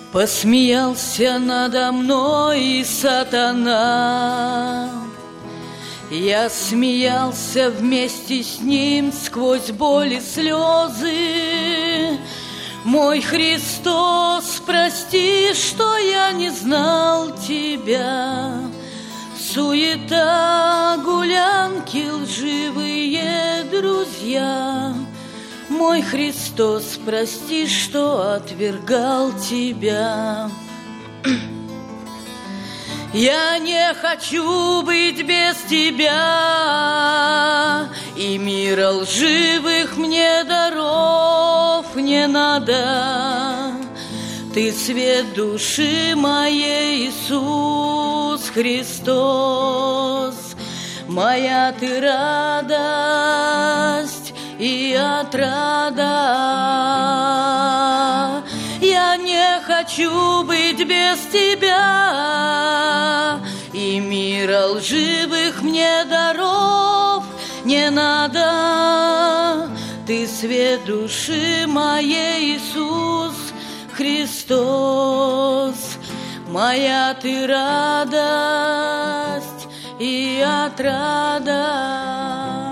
Посмеялся надо мной и сатана. Я смеялся вместе с ним сквозь боль и слезы. Мой Христос, прости, что я не знал Тебя. Суета, гулянки, лживые друзья. Мой Христос, прости, что отвергал Тебя. Я не хочу быть без Тебя, и мира лживых мне даров не надо. Ты свет души моей, Иисус Христос, моя Ты радость и отрада. Я не хочу быть без Тебя, и мира лживых мне даров не надо. Ты свет души моей, Иисус Христос, моя Ты радость и отрада.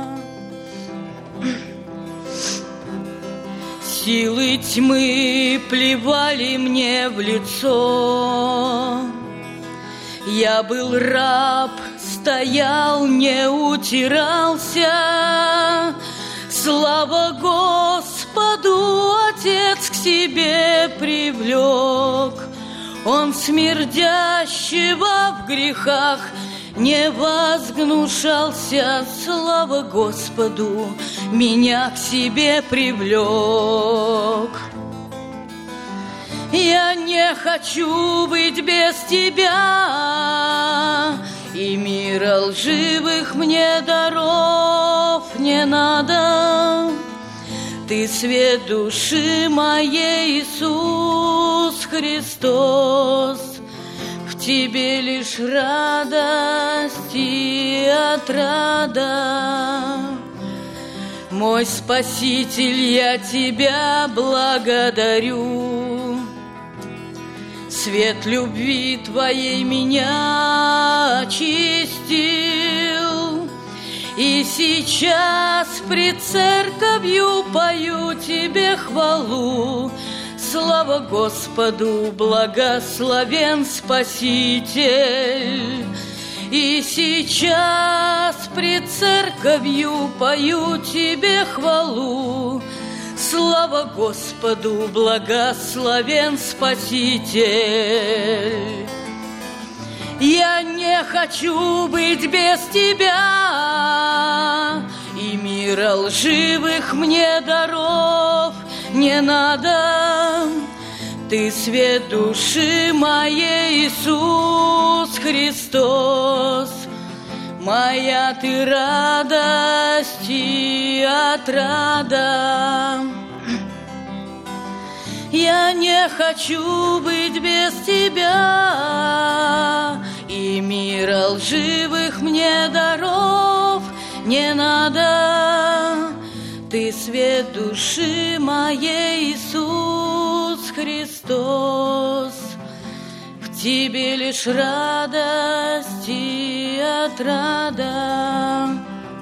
Силы тьмы плевали мне в лицо. Я был раб, стоял, не утирался. Слава Господу, Отец к себе привлек. Он смердящего в грехах не возгнушался. Слава Господу, меня к себе привлек. Я не хочу быть без Тебя, и мира лживых мне даров не надо. Ты свет души моей, Иисус Христос, в Тебе лишь радость и отрада. Мой Спаситель, я Тебя благодарю. Свет любви Твоей меня очистил, и сейчас пред церковью пою Тебе хвалу. Слава Господу, благословен Спаситель. И сейчас пред церковью пою Тебе хвалу. Слава Господу, благословен Спаситель. Я не хочу быть без Тебя, и мира лживых мне даров не надо. Ты свет души моей, Иисус Христос, моя Ты радость и отрада. Я не хочу быть без Тебя, и мира лживых мне даров не надо. Ты свет души моей, Иисус Христос, в Тебе лишь радость и отрада.